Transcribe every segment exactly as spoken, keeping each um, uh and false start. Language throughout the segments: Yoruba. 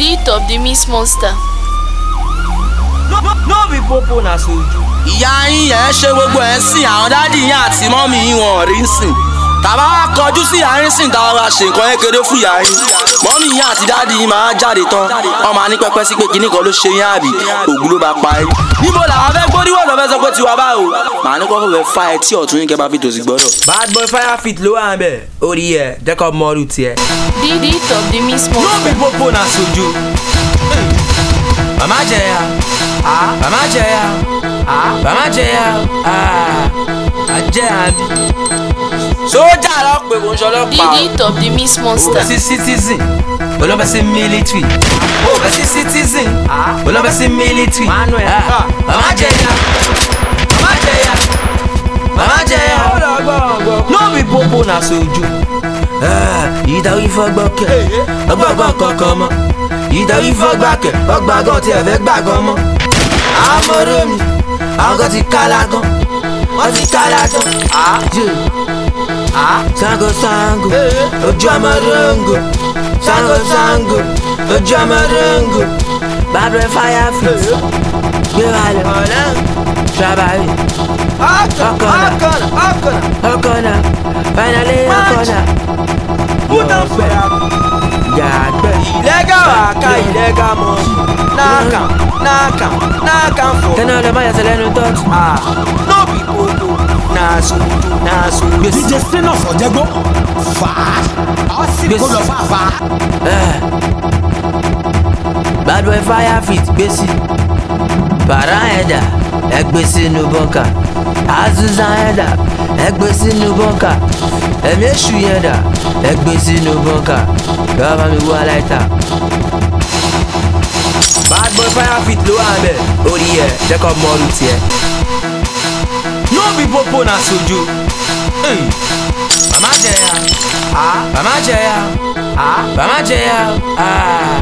D top the Miss Monster. No, no, no be popo na soju. Ìyá yín yẹn ṣe gbogbo ẹ̀ sìn àwọn dádì yín àti mọ́mì yín wọn rí sìn. Tàbá wá kọjú sí ìyá yín sìn táwọn ra ṣe nǹkan kékeré fún ìyá yín. Mọ́mì yín àti dádì yín máa jáde tán. Wọ́n máa ní pẹ́pẹ́ sí pé kíní kan ló ṣe yín àbí ògùn ló bá pa ẹ́. Níbo làwọn fẹ́ gbóríwọ̀ lọ fẹ́ sọ pé tiwa báwo? Màá ní kọ́kọ́ fẹ́ fa etí ọ̀tún yín kẹ́ bá fi tòsí gbọ́dọ̀. Bad boy fire fit ló wà ń bẹ̀. Orí ẹ̀ jẹ́ kọ́ mọ ọdún tiẹ̀. D D top the Miss No Monster. be popo na soju. Mama jẹya, ah, mama jẹya, ah, mama jẹya, ah, ajẹ́ àbí. Sójà lọ pé kò ń D ṣọlọ́pàá. D top the Miss O Monster. bẹ sí citizen, olóbẹ sí military. O bẹ sí citizen, olóbẹ sí military. Ah, mama jẹya, mama jẹya, mama jẹya. No be popo na soju. Ìdáwí fọgbọ́kẹ́, ọgbọ́gbọ́n kankan mọ́. Ìdáwí fọgbàkẹ́, ọgbàgán tí ẹ fẹ́ gbàgán mọ́. Àwọn ọmọ mi, àwọn kan ti kálá gan, wọ́n ti kálá gan. Sango sango, ojú ọmọ rongo. Sango sango, ojú ọmọ rongo. Bad boy fire fit, gbé wa lọ. Trabalhe, ọkọ̀nà, ọkọ̀nà, finally ọkọ̀nà. Yàgbẹ́. Illegal waka, illegal money. Knock am, knock am, knock am for. Tẹ́nà lọ máa yàtọ̀ lẹ́nu tọ́tù. Ah, no be popo, na soju, na soju. D J Steno Fọ̀jẹ́gbó fà á ọ sì kó lọ fà fà á. Bad boy fire fit gbèsè. Para ẹ̀dà ẹgbẹ́ sínú bọ́ǹkà. Azusa ẹ̀dà ẹgbẹ́ sínú bọ́ǹkà. Ẹ̀mí èṣù yẹn dà ẹgbẹ́ sínú bọ́ǹkà. Bàbá mi wá láìta. Bad boy fire fit ló wà bẹ̀. Orí ẹ̀ jẹ́ kọ́ mọ ọdún tiẹ̀. No be popo na soju. Mama jẹya, ah, mama jẹya, ah, mama jẹya, ah.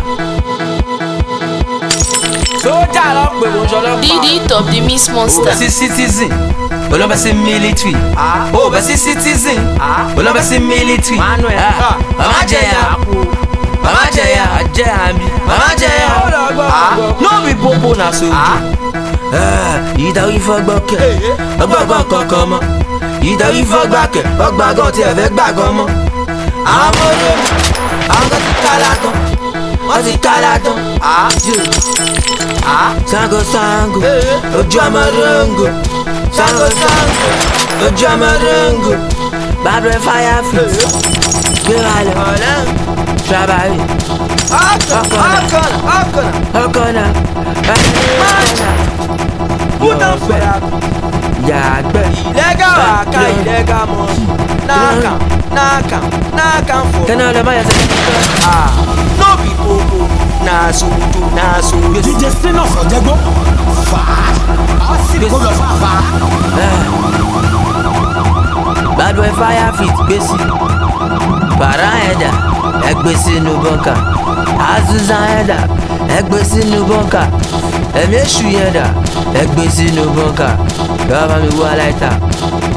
Sójà lọ pé kò ń D ṣọlọ́pàá. D top the Miss O bẹ Monster. sí citizen, olóbẹ sí military. O bẹ sí citizen, olóbẹ sí military. Ah, mama jẹya, mama jẹya, ajẹ́ àmì, mama jẹya. No be popo na soju. Ìdáwí fọgbọ́kẹ́, ọgbọ́gbọ́n kankan mọ́. Ìdáwí fọgbàkẹ́, ọgbàgán tí ẹ fẹ́ gbàgán mọ́. Àwọn ọmọ mi, àwọn kan ti kálá gan, wọ́n ti kálá gan. Sango sango, ojú ọmọ rongo. Sango sango, ojú ọmọ rongo. Bad boy fire fit, gbé wa lọ. Trabalhe, Ọkọ̀nà, ọkọ̀nà. ọkọ̀nà, ọkọ̀nà. Yàgbẹ́. Illegal waka, illegal money. Knock am, knock am, knock am for. Tẹ́nà lọ máa yàtọ̀ lẹ́nu tọ́tù. Ah, no be popo, na soju, na soju. D J Steno Fọ̀jẹ́gbó fà á ọ sì kó lọ fà fà á. Bad boy fire fit gbèsè. Para ẹ̀dà ẹgbẹ́ sínú bọ́ǹkà. Azusa ẹ̀dà ẹgbẹ́ sínú bọ́ǹkà. Ẹ̀mí èṣù yẹn dà ẹgbẹ́ sínú bọ́ǹkà. Bàbá mi wá láìta.